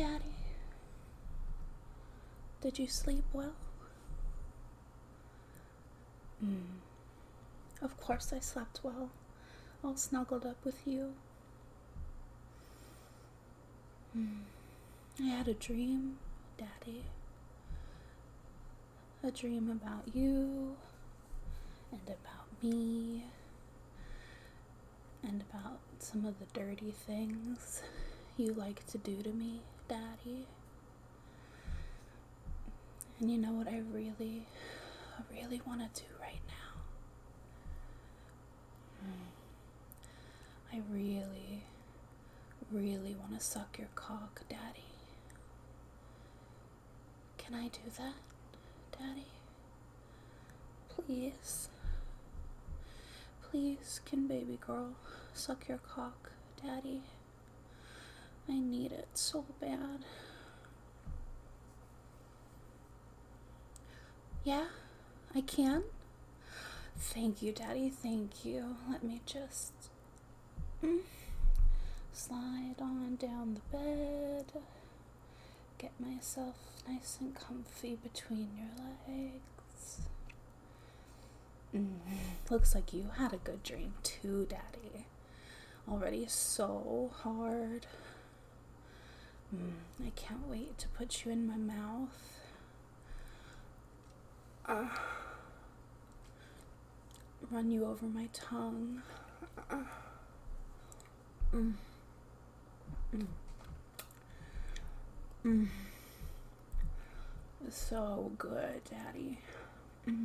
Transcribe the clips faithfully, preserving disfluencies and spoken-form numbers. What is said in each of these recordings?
Daddy? Did you sleep well? Mm. Of course I slept well, all snuggled up with you. Mm. I had a dream, Daddy. A dream about you, and about me, and about some of the dirty things you like to do to me, Daddy. And you know what I really, really want to do right now? Mm. I really, really want to suck your cock, Daddy. Can I do that, Daddy? Please. Please, can baby girl suck your cock, Daddy? I need it so bad. Yeah, I can? Thank you, Daddy, thank you. Let me just mm, slide on down the bed. Get myself nice and comfy between your legs. Mm, looks like you had a good dream too, Daddy. Already so hard. Mm, I can't wait to put you in my mouth. Uh, run you over my tongue. Uh, mm, mm, mm. So good, Daddy. Mm.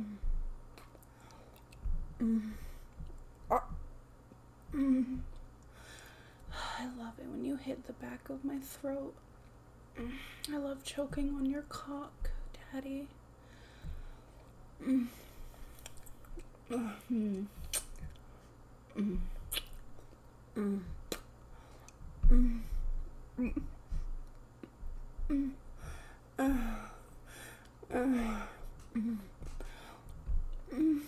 Mm. Uh, mm. I love it when you hit the back of my throat. Mm. I love choking on your cock, Daddy. Mm. Mm. Mm. Mm. Mm. Mm. Mm. Mm. Uh. Uh. Mm. Mm.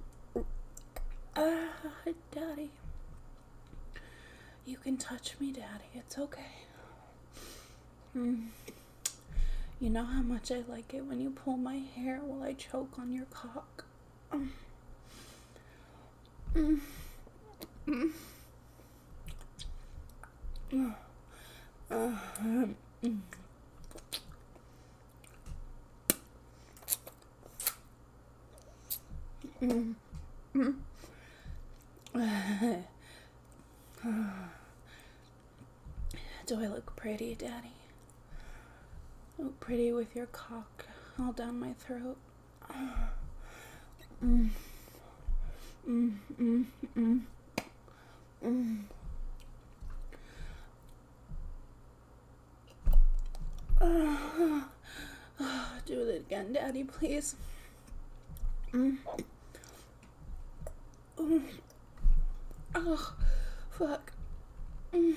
Uh, Daddy. You can touch me, Daddy. It's okay. Mm. You know how much I like it when you pull my hair while I choke on your cock. Mm. Mm. Mm. Mm. Uh, mm. Mm. Mm. Do I look pretty, Daddy? Look pretty with your cock all down my throat. Mm. Mm. Mm. Mm. Mm. Uh, do it again, Daddy, please. Mm. Mm. Oh, fuck. Mm.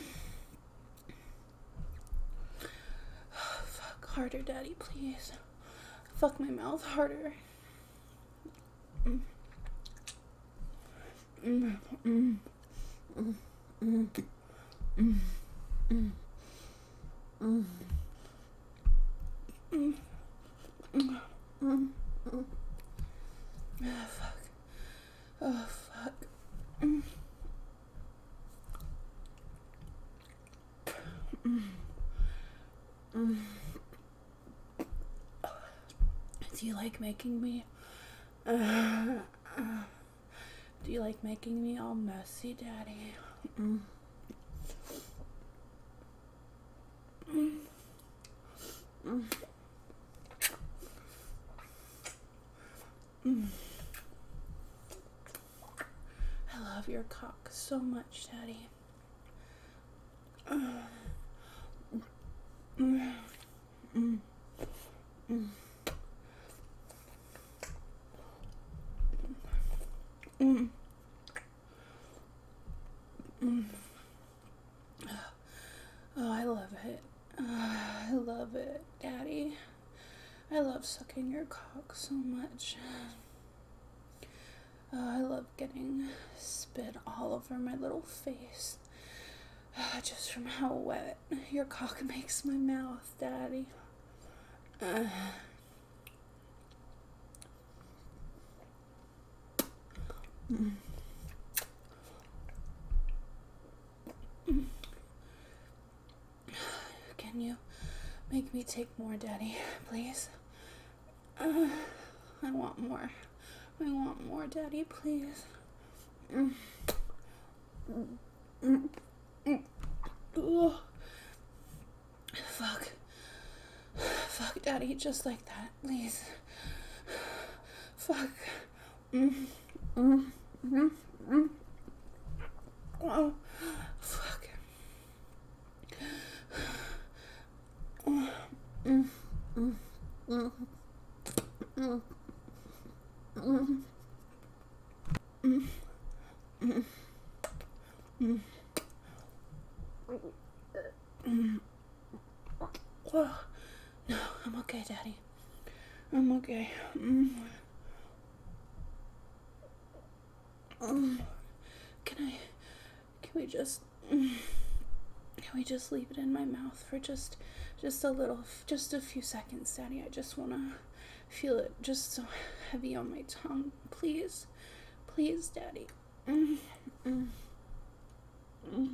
Fuck, harder, Daddy, please. Fuck my mouth harder. Mm. Mm. Mm. Mm. Mm. Mm. Mm. Mm. Mm. Mm. Mm. Mm. Oh, fuck. Oh, fuck. Mm. Mm. Mm. Do you like making me? Uh, uh, do you like making me all messy, Daddy? Mm. Mm. Mm. Mm. I love your cock so much, Daddy. Uh. Mm. Mm. Mm. Mm. Mm. Oh, I love it. Oh, I love it, Daddy. I love sucking your cock so much. Oh, I love getting spit all over my little face. Just from how wet your cock makes my mouth, Daddy. Uh. Mm. Mm. Can you make me take more, Daddy, please? Uh, I want more. I want more, Daddy, please. Mm. Mm. Mm. Mm. Fuck. Fuck, Daddy, just like that, please. Fuck. Mm. Mm. Mm. Mm. Oh, fuck. Mm. Mm. Mm. Mm. Mm. Mm. Mm. Mm. Mm. Mm. Oh, no, I'm okay, Daddy. I'm okay. Mm. Mm. Can I, can we just, mm, can we just leave it in my mouth for just, just a little, just a few seconds, Daddy? I just want to feel it just so heavy on my tongue. Please, please, Daddy. Mm. Mm. Mm.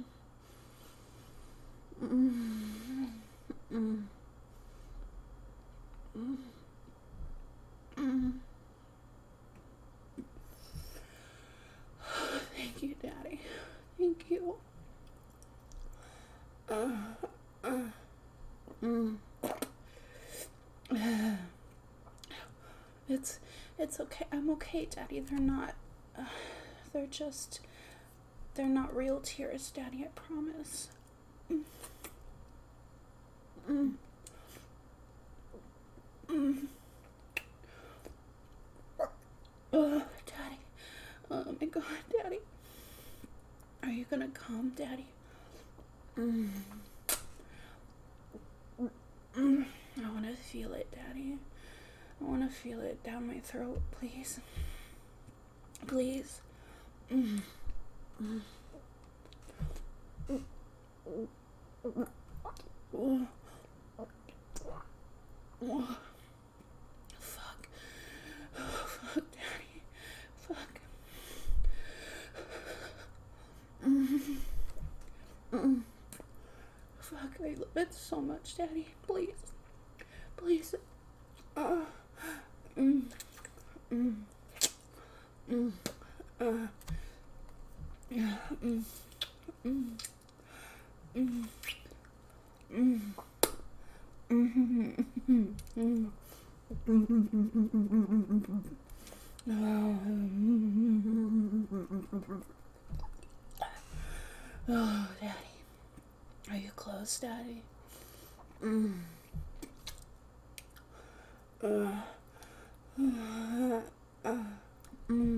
Mm. Mm. Mm. Mm. Thank you, Daddy. Thank you. Uh, uh, mm. Uh, it's, it's okay. I'm okay, Daddy. They're not, uh, they're just, they're not real tears, Daddy, I promise. Mm. Mm. Mm. Oh, Daddy. Oh my God, Daddy. Are you gonna come, Daddy? Mm. Mm. I wanna feel it, Daddy. I wanna feel it down my throat, please. Please. Mm. Mm. Oh. Oh. Fuck. Oh, fuck, Daddy. Fuck. Mm. Mm. Fuck, I love it so much, Daddy. Please. Please. Uh. Mm. Mm. Mm. Uh. Yeah. Mm. Mm. Mm. Mm. Mm. Mm. Oh, Daddy. Are you close, Daddy? Mm. Uh. Uh. Uh. Mm.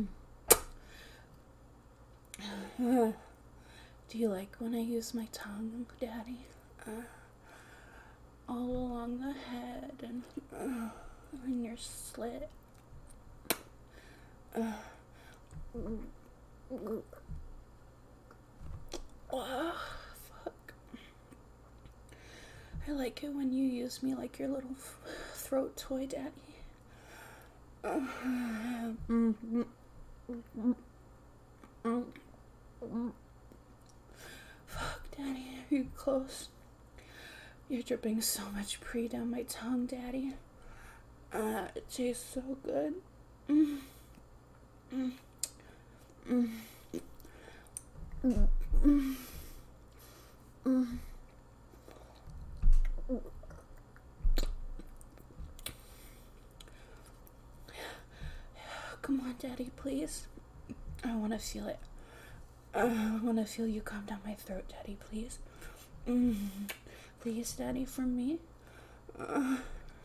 Uh. Do you like when I use my tongue, Daddy? Uh. All along the head and uh, in your slit. Uh. Oh, fuck. I like it when you use me like your little f- throat toy, Daddy. Uh. Mm-hmm. Mm-hmm. Fuck, Daddy, are you close? You're dripping so much pre down my tongue, Daddy. Uh, it tastes so good. Mm. Mm. Mm. Mm. Mm. Mm. Come on, Daddy, please. I want to feel it. Uh, I want to feel you come down my throat, Daddy, please. Mm. Please, Daddy, for me. Uh.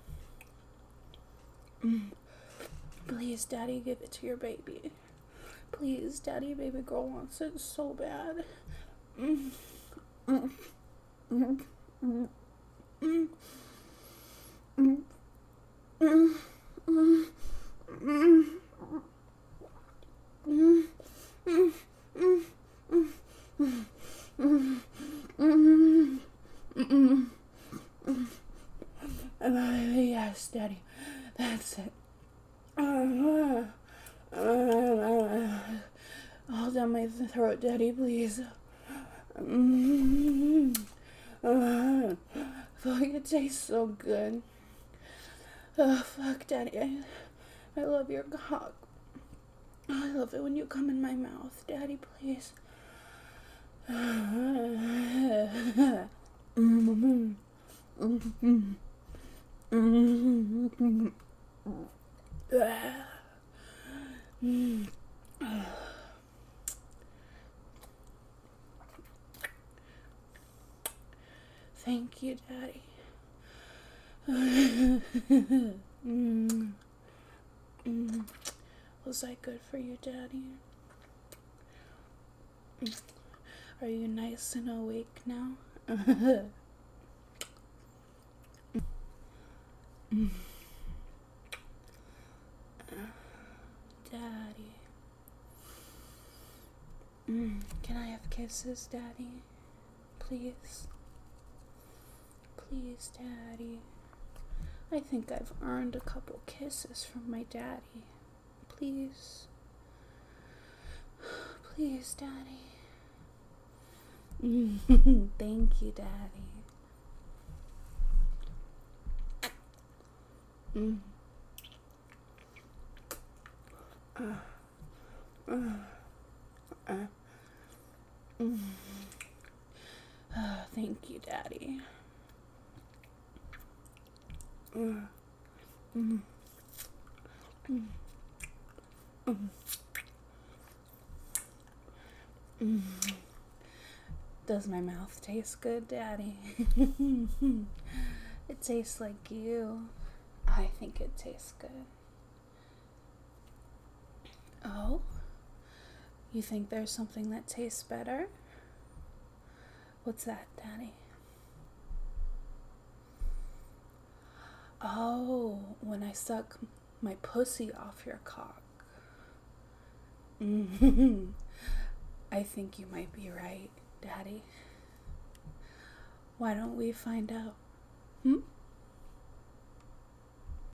Mm. Please, Daddy, give it to your baby. Please, Daddy, baby girl wants it so bad. Mm. Mm. Mm. Mm. Mm. Mm. Mm. Mm. Mm. Mm. Mm. Mm. Mm. Mm. That's it. Uh, uh, Hold down my throat, Daddy, please. Mm-hmm. Uh, fuck, it tastes so good. Oh, fuck, Daddy. I, I love your cock. I love it when you come in my mouth. Daddy, please. Mm-hmm. Mm-hmm. Mm-hmm. Mm-hmm. Thank you, Daddy. mm. Mm. Was that good for you, Daddy? Are you nice and awake now? Daddy. Mm. Can I have kisses, Daddy? Please. Please, Daddy. I think I've earned a couple kisses from my daddy. Please. Please, Daddy. Thank you, Daddy. Mm. Uh, uh, uh, mm. uh, thank you, Daddy. Mm. Mm. Mm. Mm. Mm. Does my mouth taste good, Daddy? It tastes like you. I think it tastes good. Oh? You think there's something that tastes better? What's that, Daddy? Oh, when I suck my pussy off your cock. Mm-hmm. I think you might be right, Daddy. Why don't we find out? Hmm?